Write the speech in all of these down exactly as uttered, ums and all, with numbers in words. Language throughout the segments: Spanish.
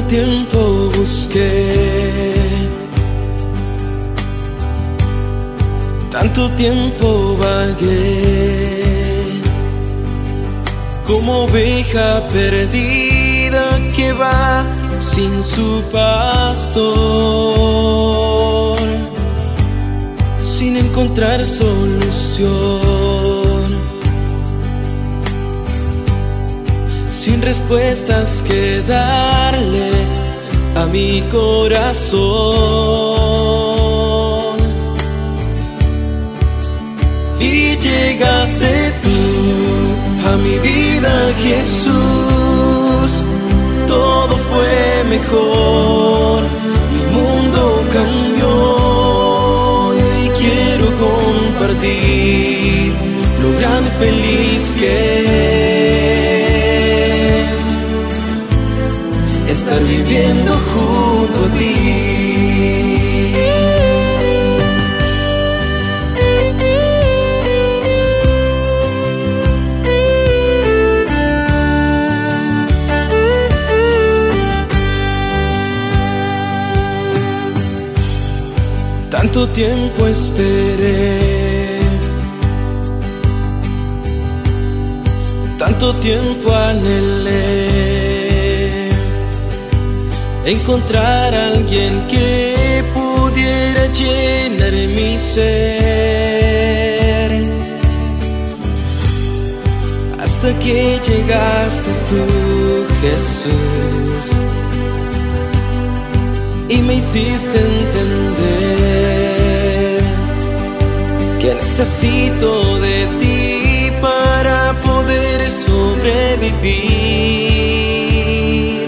tiempo busqué, tanto tiempo vagué, como oveja perdida que va sin su pastor, sin encontrar solución, sin respuestas que darle a mi corazón. Y llegaste tú a mi vida, Jesús. Todo fue mejor, mi mundo cambió y quiero compartir lo gran feliz que es estar viviendo junto a ti. Tanto tiempo esperé, tanto tiempo anhelé encontrar a alguien que pudiera llenar mi ser, hasta que llegaste tú, Jesús, y me hiciste entender que necesito de ti para poder sobrevivir.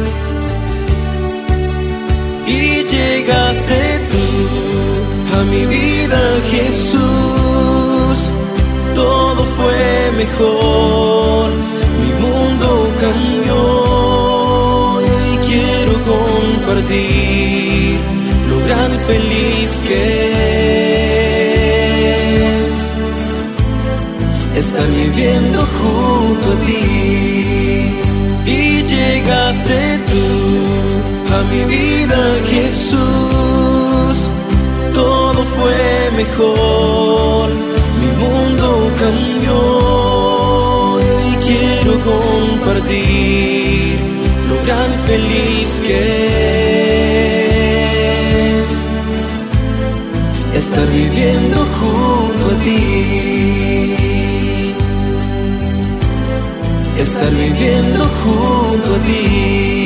Y llegaste tú a mi vida, Jesús. Todo fue mejor, mi mundo cambió y quiero compartir lo gran feliz que es estar viviendo junto a ti. Y llegaste tú a mi vida, Jesús. Todo fue mejor, mi mundo cambió y quiero compartir lo gran feliz que es estar viviendo junto a ti, estar viviendo junto a ti.